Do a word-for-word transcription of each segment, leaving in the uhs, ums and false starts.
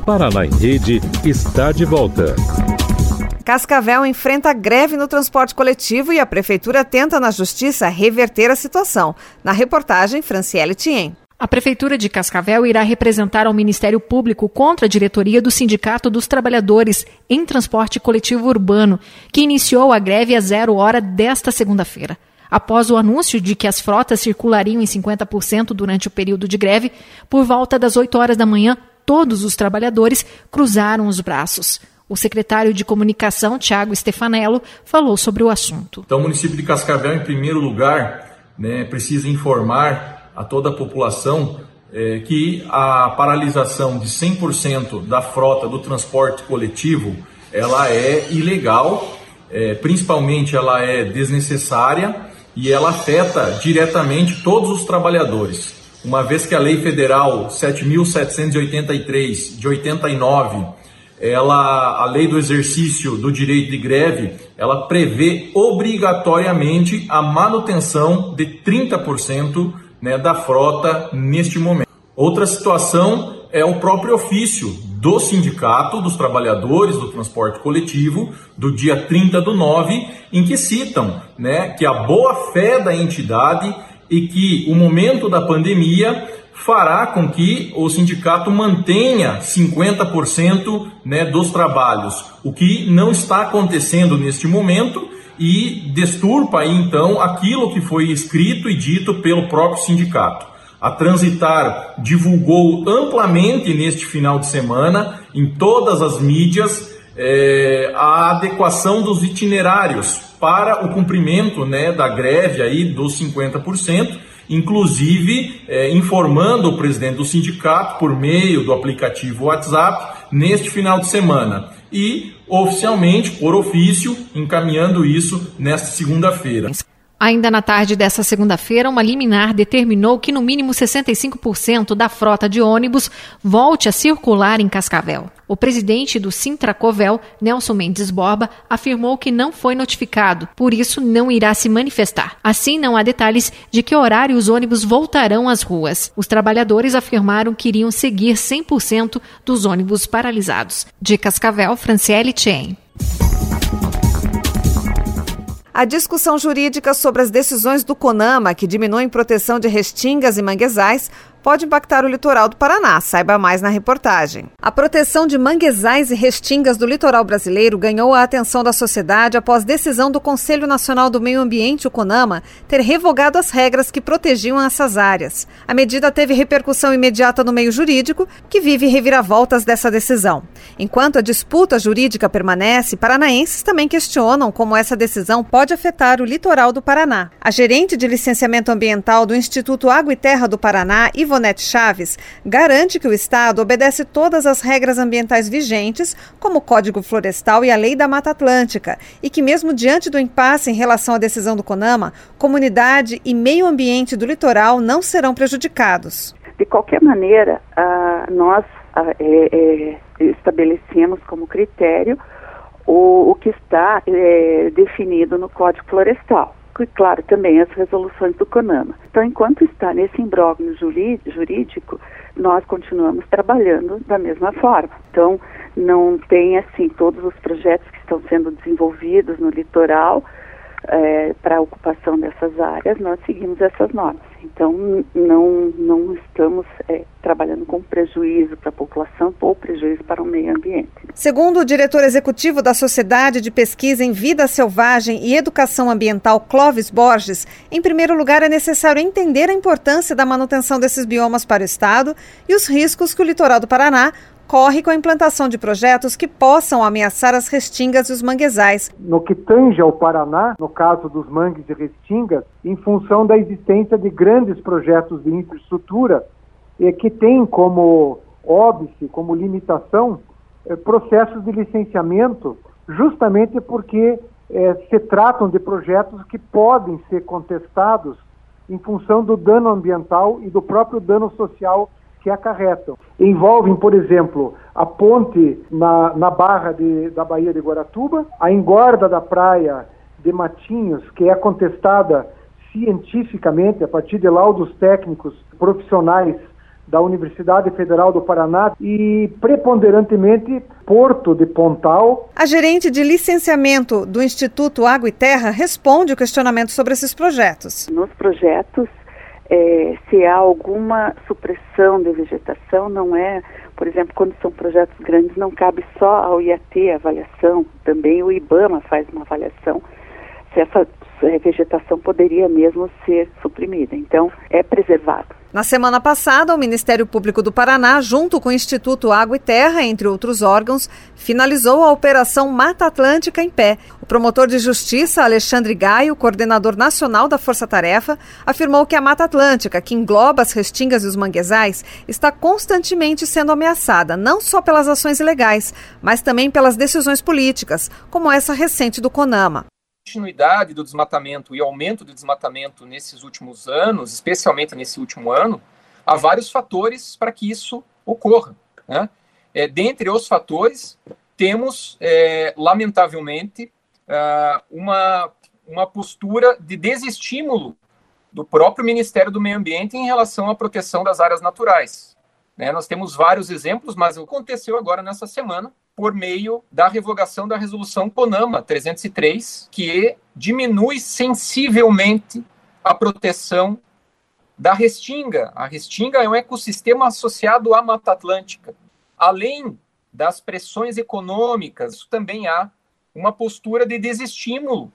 Paraná em Rede está de volta. Cascavel enfrenta greve no transporte coletivo e a Prefeitura tenta na Justiça reverter a situação. Na reportagem, Franciele Thiem. A Prefeitura de Cascavel irá representar ao Ministério Público contra a diretoria do Sindicato dos Trabalhadores em Transporte Coletivo Urbano, que iniciou a greve às zero hora desta segunda-feira. Após o anúncio de que as frotas circulariam em cinquenta por cento durante o período de greve, por volta das oito horas da manhã, todos os trabalhadores cruzaram os braços. O secretário de Comunicação, Tiago Stefanello, falou sobre o assunto. Então, o município de Cascavel, em primeiro lugar, né, precisa informar a toda a população é, que a paralisação de cem por cento da frota do transporte coletivo, ela é ilegal, é, principalmente ela é desnecessária e ela afeta diretamente todos os trabalhadores. Uma vez que a Lei Federal sete mil setecentos e oitenta e três, de oitenta e nove, ela, a Lei do Exercício do Direito de Greve, ela prevê obrigatoriamente a manutenção de trinta por cento né, da frota neste momento. Outra situação é o próprio ofício do Sindicato dos Trabalhadores do Transporte Coletivo, do dia trinta do nove, em que citam né, que a boa-fé da entidade e que o momento da pandemia fará com que o sindicato mantenha cinquenta por cento né, dos trabalhos, o que não está acontecendo neste momento e desturpa aí, então aquilo que foi escrito e dito pelo próprio sindicato. A Transitar divulgou amplamente neste final de semana, em todas as mídias, é, a adequação dos itinerários para o cumprimento né, da greve aí dos cinquenta por cento, inclusive é, informando o presidente do sindicato por meio do aplicativo WhatsApp neste final de semana e oficialmente, por ofício, encaminhando isso nesta segunda-feira. Ainda na tarde dessa segunda-feira, uma liminar determinou que no mínimo sessenta e cinco por cento da frota de ônibus volte a circular em Cascavel. O presidente do Sintracovel, Nelson Mendes Borba, afirmou que não foi notificado, por isso não irá se manifestar. Assim, não há detalhes de que horário os ônibus voltarão às ruas. Os trabalhadores afirmaram que iriam seguir cem por cento dos ônibus paralisados. De Cascavel, Franciele Thiem. A discussão jurídica sobre as decisões do CONAMA, que diminuem proteção de restingas e manguezais, pode impactar o litoral do Paraná. Saiba mais na reportagem. A proteção de manguezais e restingas do litoral brasileiro ganhou a atenção da sociedade após decisão do Conselho Nacional do Meio Ambiente, o CONAMA, ter revogado as regras que protegiam essas áreas. A medida teve repercussão imediata no meio jurídico, que vive reviravoltas dessa decisão. Enquanto a disputa jurídica permanece, paranaenses também questionam como essa decisão pode afetar o litoral do Paraná. A gerente de licenciamento ambiental do Instituto Água e Terra do Paraná, Ivonete Chaves, garante que o Estado obedece todas as regras ambientais vigentes, como o Código Florestal e a Lei da Mata Atlântica, e que mesmo diante do impasse em relação à decisão do CONAMA, comunidade e meio ambiente do litoral não serão prejudicados. De qualquer maneira, uh, nós uh, é, é, estabelecemos como critério o, o que está é, definido no Código Florestal. E, claro, também as resoluções do CONAMA. Então, enquanto está nesse imbróglio jurídico, nós continuamos trabalhando da mesma forma. Então, não tem, assim, todos os projetos que estão sendo desenvolvidos no litoral é, para a ocupação dessas áreas, nós seguimos essas normas. Então, não, não estamos é, trabalhando com prejuízo para a população ou prejuízo para o meio ambiente. Segundo o diretor executivo da Sociedade de Pesquisa em Vida Selvagem e Educação Ambiental, Clóvis Borges, em primeiro lugar é necessário entender a importância da manutenção desses biomas para o Estado e os riscos que o litoral do Paraná corre com a implantação de projetos que possam ameaçar as restingas e os manguezais. No que tange ao Paraná, no caso dos mangues e restingas, em função da existência de grandes projetos de infraestrutura eh, que têm como óbice, como limitação, eh, processos de licenciamento, justamente porque eh, se tratam de projetos que podem ser contestados em função do dano ambiental e do próprio dano social que acarretam. Envolvem, por exemplo, a ponte na, na barra de, da Baía de Guaratuba, a engorda da praia de Matinhos, que é contestada cientificamente, a partir de laudos técnicos profissionais da Universidade Federal do Paraná e, preponderantemente, Porto de Pontal. A gerente de licenciamento do Instituto Água e Terra responde o questionamento sobre esses projetos. Nos projetos, é, se há alguma supressão de vegetação, não é, por exemplo, quando são projetos grandes, não cabe só ao I A T a avaliação, também o IBAMA faz uma avaliação, se essa vegetação poderia mesmo ser suprimida. Então, é preservado. Na semana passada, o Ministério Público do Paraná, junto com o Instituto Água e Terra, entre outros órgãos, finalizou a Operação Mata Atlântica em pé. O promotor de justiça, Alexandre Gaio, coordenador nacional da Força Tarefa, afirmou que a Mata Atlântica, que engloba as restingas e os manguezais, está constantemente sendo ameaçada, não só pelas ações ilegais, mas também pelas decisões políticas, como essa recente do CONAMA. Continuidade do desmatamento e aumento do desmatamento nesses últimos anos, especialmente nesse último ano, há vários fatores para que isso ocorra, né? É, dentre os fatores, temos, é, lamentavelmente, uh, uma, uma postura de desestímulo do próprio Ministério do Meio Ambiente em relação à proteção das áreas naturais. Né? Nós temos vários exemplos, mas aconteceu agora nessa semana, por meio da revogação da resolução CONAMA trezentos e três, que diminui sensivelmente a proteção da restinga. A restinga é um ecossistema associado à Mata Atlântica. Além das pressões econômicas, também há uma postura de desestímulo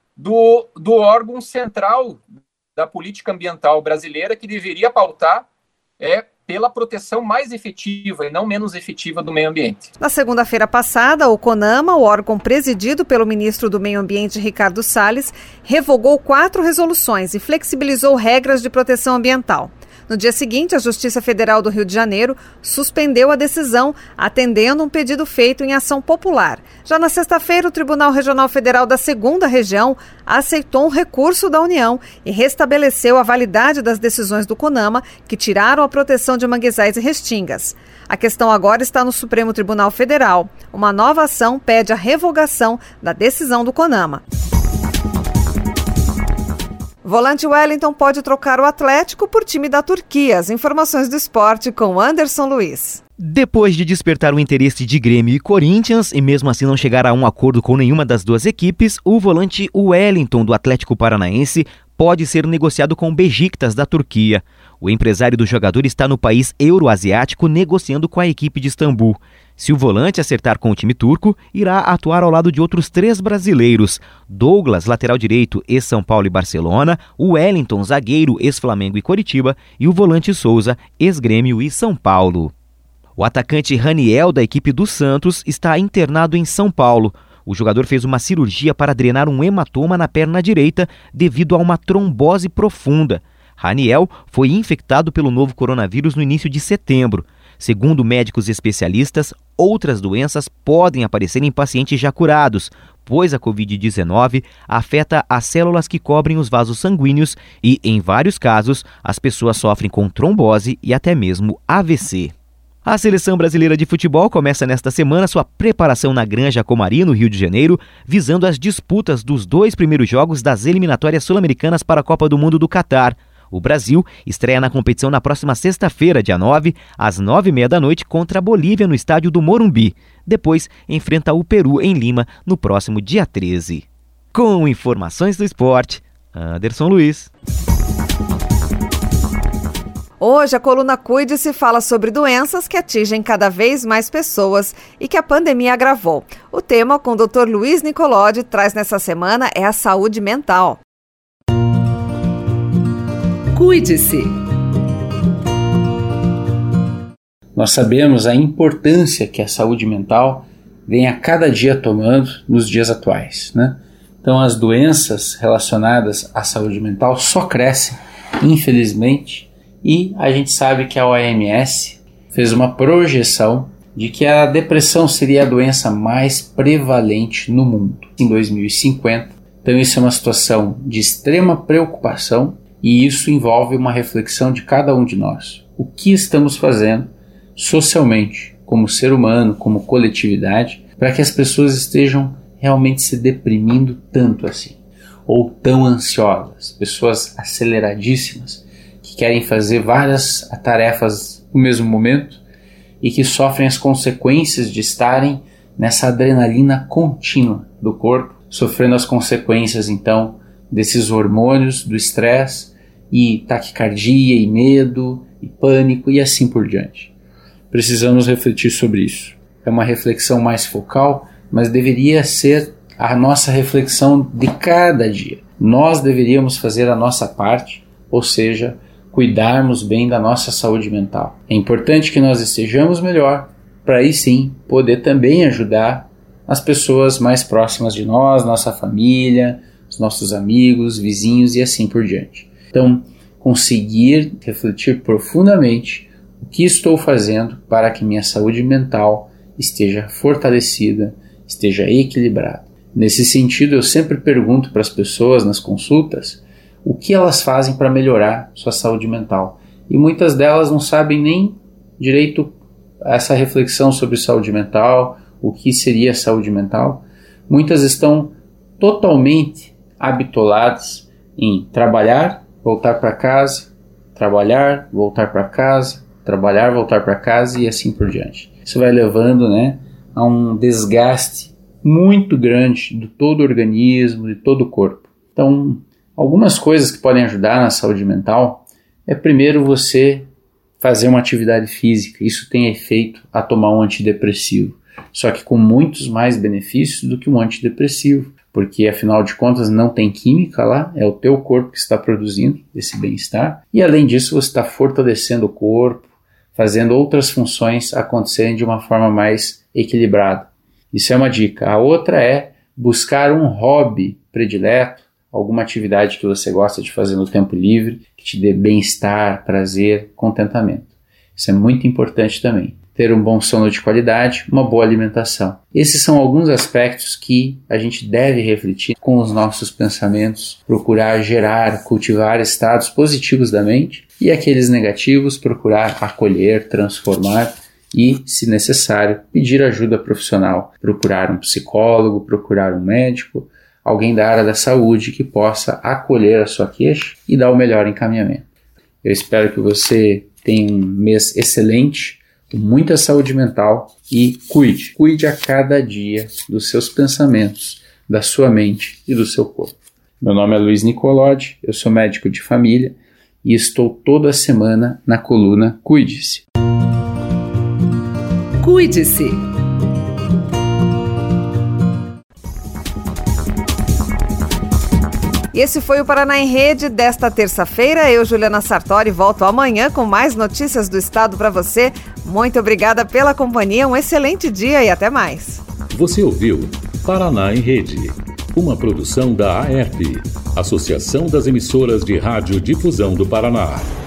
do, do órgão central da política ambiental brasileira, que deveria pautar é, pela proteção mais efetiva e não menos efetiva do meio ambiente. Na segunda-feira passada, o CONAMA, o órgão presidido pelo ministro do Meio Ambiente, Ricardo Salles, revogou quatro resoluções e flexibilizou regras de proteção ambiental. No dia seguinte, a Justiça Federal do Rio de Janeiro suspendeu a decisão, atendendo um pedido feito em ação popular. Já na sexta-feira, o Tribunal Regional Federal da Segunda Região aceitou um recurso da União e restabeleceu a validade das decisões do CONAMA, que tiraram a proteção de manguezais e restingas. A questão agora está no Supremo Tribunal Federal. Uma nova ação pede a revogação da decisão do CONAMA. Volante Wellington pode trocar o Atlético por time da Turquia. As informações do esporte com Anderson Luiz. Depois de despertar o interesse de Grêmio e Corinthians e mesmo assim não chegar a um acordo com nenhuma das duas equipes, o volante Wellington do Atlético Paranaense pode ser negociado com o Beşiktaş da Turquia. O empresário do jogador está no país euroasiático negociando com a equipe de Istambul. Se o volante acertar com o time turco, irá atuar ao lado de outros três brasileiros: Douglas, lateral direito, ex-São Paulo e Barcelona, o Wellington, zagueiro, ex-Flamengo e Coritiba, e o volante Souza, ex-Grêmio e São Paulo. O atacante Raniel, da equipe do Santos, está internado em São Paulo. O jogador fez uma cirurgia para drenar um hematoma na perna direita devido a uma trombose profunda. Raniel foi infectado pelo novo coronavírus no início de setembro. Segundo médicos especialistas, outras doenças podem aparecer em pacientes já curados, pois a covid dezenove afeta as células que cobrem os vasos sanguíneos e, em vários casos, as pessoas sofrem com trombose e até mesmo A V C. A Seleção Brasileira de Futebol começa nesta semana sua preparação na Granja Comari, no Rio de Janeiro, visando as disputas dos dois primeiros jogos das eliminatórias sul-americanas para a Copa do Mundo do Catar. O Brasil estreia na competição na próxima sexta-feira, dia nove, às nove e meia da noite, contra a Bolívia no estádio do Morumbi. Depois, enfrenta o Peru em Lima no próximo dia treze. Com informações do esporte, Anderson Luiz. Hoje, a coluna Cuide-se fala sobre doenças que atingem cada vez mais pessoas e que a pandemia agravou. O tema, com o doutor Luiz Nicolodi, traz nessa semana é a saúde mental. Cuide-se. Nós sabemos a importância que a saúde mental vem a cada dia tomando nos dias atuais, né? Então, as doenças relacionadas à saúde mental só crescem, infelizmente, e a gente sabe que a O M S fez uma projeção de que a depressão seria a doença mais prevalente no mundo em dois mil e cinquenta. Então, isso é uma situação de extrema preocupação. E isso envolve uma reflexão de cada um de nós. O que estamos fazendo socialmente, como ser humano, como coletividade, para que as pessoas estejam realmente se deprimindo tanto assim, ou tão ansiosas, pessoas aceleradíssimas, que querem fazer várias tarefas no mesmo momento e que sofrem as consequências de estarem nessa adrenalina contínua do corpo, sofrendo as consequências então desses hormônios, do estresse e taquicardia e medo e pânico e assim por diante. Precisamos refletir sobre isso. É uma reflexão mais focal, mas deveria ser a nossa reflexão de cada dia. Nós deveríamos fazer a nossa parte, ou seja, cuidarmos bem da nossa saúde mental. É importante que nós estejamos melhor, para aí sim poder também ajudar as pessoas mais próximas de nós, nossa família, os nossos amigos, vizinhos e assim por diante. Então, conseguir refletir profundamente o que estou fazendo para que minha saúde mental esteja fortalecida, esteja equilibrada. Nesse sentido, eu sempre pergunto para as pessoas nas consultas o que elas fazem para melhorar sua saúde mental. E muitas delas não sabem nem direito essa reflexão sobre saúde mental, o que seria saúde mental. Muitas estão totalmente habitoladas em trabalhar, voltar para casa, trabalhar, voltar para casa, trabalhar, voltar para casa e assim por diante. Isso vai levando, né, a um desgaste muito grande de todo o organismo, de todo o corpo. Então, algumas coisas que podem ajudar na saúde mental é primeiro você fazer uma atividade física. Isso tem efeito a tomar um antidepressivo, só que com muitos mais benefícios do que um antidepressivo, porque afinal de contas não tem química lá, é o teu corpo que está produzindo esse bem-estar, e além disso você está fortalecendo o corpo, fazendo outras funções acontecerem de uma forma mais equilibrada. Isso é uma dica. A outra é buscar um hobby predileto, alguma atividade que você gosta de fazer no tempo livre, que te dê bem-estar, prazer, contentamento. Isso é muito importante também. Ter um bom sono de qualidade, uma boa alimentação. Esses são alguns aspectos que a gente deve refletir com os nossos pensamentos, procurar gerar, cultivar estados positivos da mente e aqueles negativos procurar acolher, transformar e, se necessário, pedir ajuda profissional, procurar um psicólogo, procurar um médico, alguém da área da saúde que possa acolher a sua queixa e dar o melhor encaminhamento. Eu espero que você tenha um mês excelente, com muita saúde mental e cuide. Cuide a cada dia dos seus pensamentos, da sua mente e do seu corpo. Meu nome é Luiz Nicolodi, eu sou médico de família e estou toda semana na coluna Cuide-se. Cuide-se. E esse foi o Paraná em Rede desta terça-feira. Eu, Juliana Sartori, volto amanhã com mais notícias do estado para você. Muito obrigada pela companhia, um excelente dia e até mais. Você ouviu Paraná em Rede, uma produção da A E R P, Associação das Emissoras de Rádio Difusão do Paraná.